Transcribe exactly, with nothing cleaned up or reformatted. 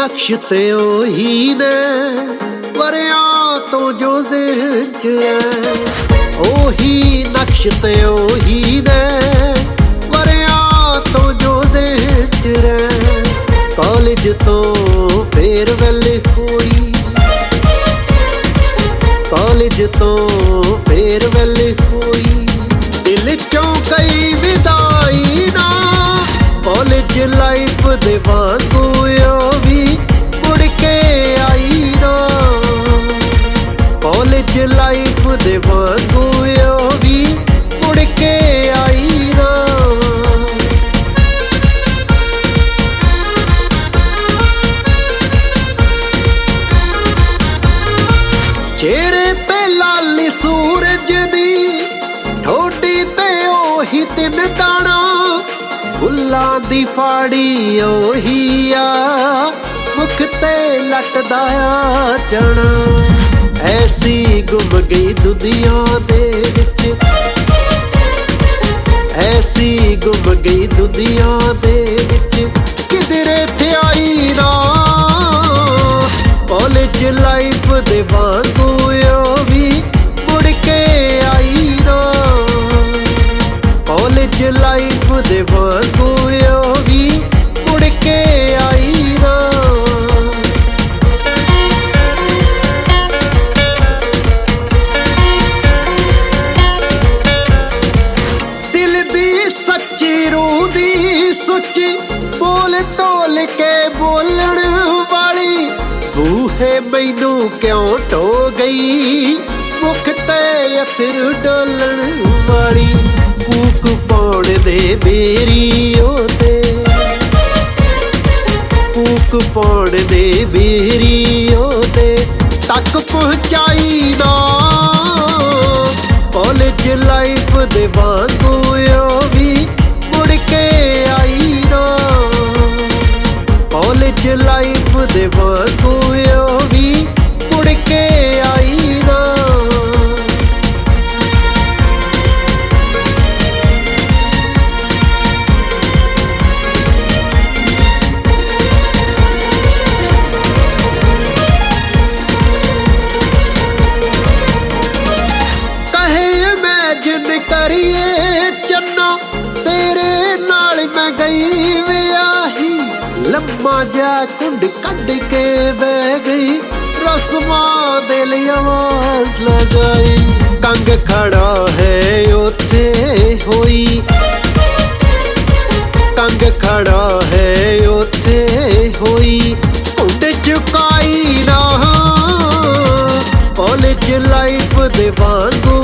ਨਕਸ਼ ਤੇ ਉਹੀ ਨੇ ਵਰਿਆਂ ਤੋਂ ਜੋ ਜ਼ਿਹਨ ਚ ਰਹਿ। ਉਹੀ ਨਕਸ਼ ਤੇ ਉਹੀ ਨੇ ਵਰਿਆਂ ਤੋਂ ਜੋ ਜ਼ਿਹਨ ਚ ਰਹਿ। ਕਾਲਜ ਤੋਂ ਫੇਅਰਵੈਲ ਹੋਈ, ਕਾਲਜ ਤੋਂ ਫੇਅਰਵੈਲ ਹੋਈ, ਦਿਲ ਚੋਂ ਕਈ ਵਿਦਾਈ ਨਾ। ਕਾਲਜ ਲਾਈਫ ਦੇ ਵਾਂਗੂ ਉਹ ਵੀ ਮੁੜ ਕੇ ਆਈ ਨਾ। ਕਾਲਜ ਲਾਈਫ ਦੇ ਵਾਂਗੂ ਉਹ ਵੀ ਮੁੜ ਕੇ ਆਈ ਨਾ। ਚਿਹਰੇ ਤੇ ਲਾਲੀ ਸੂਰਜ ਦੀ, ਠੋਡੀ ਤੇ ਉਹੀ ਤਿੰਨ ਦਾਣਾ। ਫੁੱਲਾਂ ਦੀ ਫਾੜੀ ਉਹੀ ਆ, ਮੁਖ ਤੇ ਲਟਦਾ ਆ ਚਣਾ। ਐਸੀ ਗੁੰਮ ਗਈ ਦੁਨੀਆਂ ਦੇ ਵਿੱਚ, ਐਸੀ ਗੁੰਮ ਗਈ ਦੁਨੀਆਂ ਦੇ ਵਿੱਚ, ਕਿਧਰੇ ਤੇ ਆਈ ਨਾ। ਕਾਲਜ ਲਾਈਫ ਦੇ ਵਾਂਗੂ ਉਹ ਵੀ ਮੁੜ ਕੇ ਆਈ ਨਾ। ਕਾਲਜ ਲਾਈਫ ਦੇ ਵਾਂਗੂ ਉਹ ਵੀ ਮੁੜ ਕੇ ਆਈ ਨਾ। ਦਿਲ ਦੀ ਸੱਚੀ ਰੂਹ ਦੀ ਸੁੱਚੀ, ਬੋਲ ਤੋਲ ਕੇ ਬੋਲਣ ਵਾਲੀ, ਬੂਹੇ ਮੈਨੂੰ ਕਿਉਂ ਢੋ ਗਈ, ਮੁਖ ਤੇ ਅਥਰ ਡੋਲਣ ਵਾਲੀ। ਕੂਕ ਪਾਉਣ ਦੇ ਬੇਰੀ ਉਹਦੇ, ਕੂਕ ਪਾਉਣ ਦੇ ਬੇਰੀ ਉਹਦੇ ਤੱਕ ਪਹੁੰਚਾਈ ਨਾ। ਕਾਲਜ ਲਾਈਫ ਦੇ ਵਾਂਗੂ ਉਹ ਵੀ ਮੁੜ ਕੇ ਆਈ ਨਾ। ਕਾਲਜ ਲਾਈਫ ਦੇ ਵਾਂਗੂ ਉਹ ਵੀ ਮੁੜ ਕੇ ਆਈ ਨਾ। ਕਰੀਏ ਚੰਨਾ ਤੇਰੇ ਨਾਲ ਮੈਂ ਗਈ ਵਿਆਹੀ, ਲੰਮਾ ਜਿਹਾ ਕੁੰਡ ਕੱਢ ਕੇ ਬਹਿ ਗਈ, ਰਸਮਾਂ ਦੇ ਲਈ ਆਵਾਜ਼ ਲਗਾਈ। ਕੰਗ ਖੜਾ ਹੈ ਉੱਥੇ ਹੋਈ, ਕੰਗ ਖੜਾ ਹੈ ਉੱਥੇ ਹੋਈ, ਕੁੰਡ ਚੁਕਾਈ ਨਾ। ਕਾਲਜ ਲਾਈਫ ਦੇ ਵਾਂਗੂ